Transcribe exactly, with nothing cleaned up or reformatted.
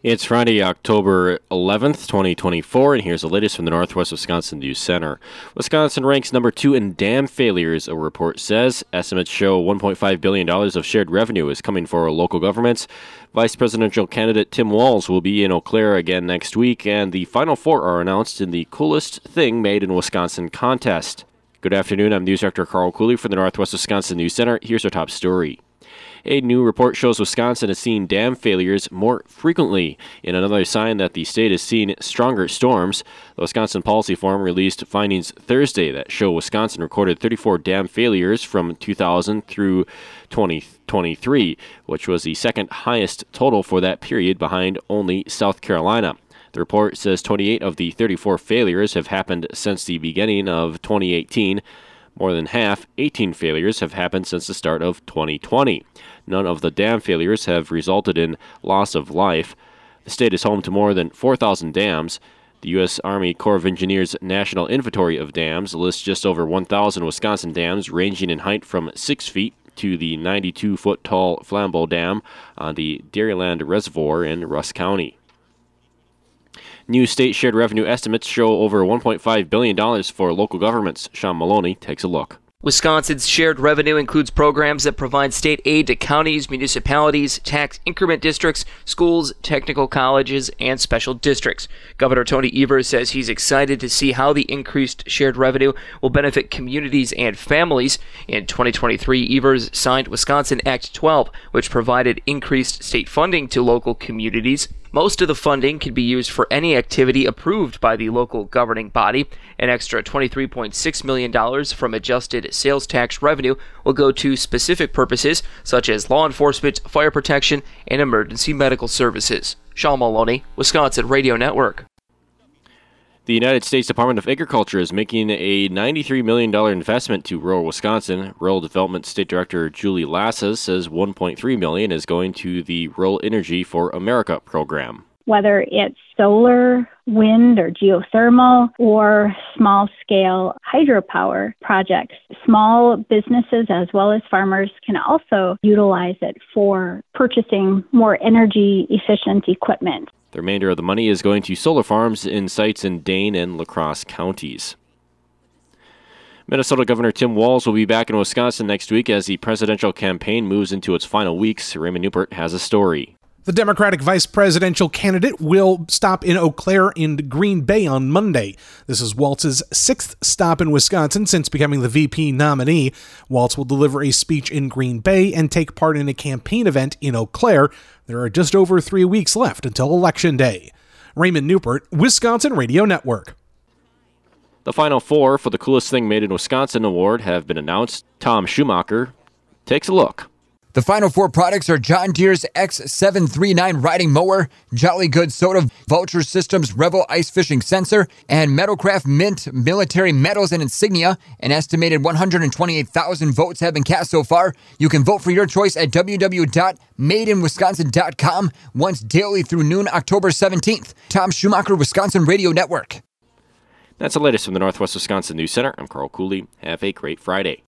It's Friday, October eleventh, twenty twenty-four, and here's the latest from the Northwest Wisconsin News Center. Wisconsin ranks number two in dam failures, a report says. Estimates show one point five billion dollars of shared revenue is coming for local governments. Vice presidential candidate Tim Walz will be in Eau Claire again next week, and the final four are announced in the Coolest Thing Made in Wisconsin contest. Good afternoon, I'm News Director Carl Cooley from the Northwest Wisconsin News Center. Here's our top story. A new report shows Wisconsin is seeing dam failures more frequently, in another sign that the state is seeing stronger storms. The Wisconsin Policy Forum released findings Thursday that show Wisconsin recorded thirty-four dam failures from two thousand through twenty twenty-three, which was the second highest total for that period, behind only South Carolina. The report says twenty-eight of the thirty-four failures have happened since the beginning of twenty eighteen. More than half, eighteen failures, have happened since the start of twenty twenty. None of the dam failures have resulted in loss of life. The state is home to more than four thousand dams. The U S Army Corps of Engineers National Inventory of Dams lists just over one thousand Wisconsin dams, ranging in height from six feet to the ninety-two foot tall Flambeau Dam on the Dairyland Reservoir in Russ County. New state shared revenue estimates show over one point five billion dollars for local governments. Sean Maloney takes a look. Wisconsin's shared revenue includes programs that provide state aid to counties, municipalities, tax increment districts, schools, technical colleges, and special districts. Governor Tony Evers says he's excited to see how the increased shared revenue will benefit communities and families. In twenty twenty-three, Evers signed Wisconsin Act twelve, which provided increased state funding to local communities. Most of the funding can be used for any activity approved by the local governing body. An extra twenty-three point six million dollars from adjusted sales tax revenue will go to specific purposes such as law enforcement, fire protection, and emergency medical services. Sean Maloney, Wisconsin Radio Network. The United States Department of Agriculture is making a ninety-three million dollars investment to rural Wisconsin. Rural Development State Director Julie Lasses says one point three million dollars is going to the Rural Energy for America program. Whether it's solar, wind, or geothermal, or small-scale hydropower projects, small businesses as well as farmers can also utilize it for purchasing more energy-efficient equipment. The remainder of the money is going to solar farms in sites in Dane and La Crosse counties. Minnesota Governor Tim Walz will be back in Wisconsin next week as the presidential campaign moves into its final weeks. Raymond Newport has a story. The Democratic vice presidential candidate will stop in Eau Claire and Green Bay on Monday. This is Walz's sixth stop in Wisconsin since becoming the V P nominee. Walz will deliver a speech in Green Bay and take part in a campaign event in Eau Claire. There are just over three weeks left until Election Day. Raymond Newport, Wisconsin Radio Network. The final four for the Coolest Thing Made in Wisconsin award have been announced. Tom Schumacher takes a look. The final four products are John Deere's X seven thirty-nine riding mower, Jolly Good Soda, Vulture Systems Revel ice fishing sensor, and Metalcraft Mint military medals and insignia. An estimated one hundred twenty-eight thousand votes have been cast so far. You can vote for your choice at w w w dot made in wisconsin dot com once daily through noon October seventeenth. Tom Schumacher, Wisconsin Radio Network. That's the latest from the Northwest Wisconsin News Center. I'm Carl Cooley. Have a great Friday.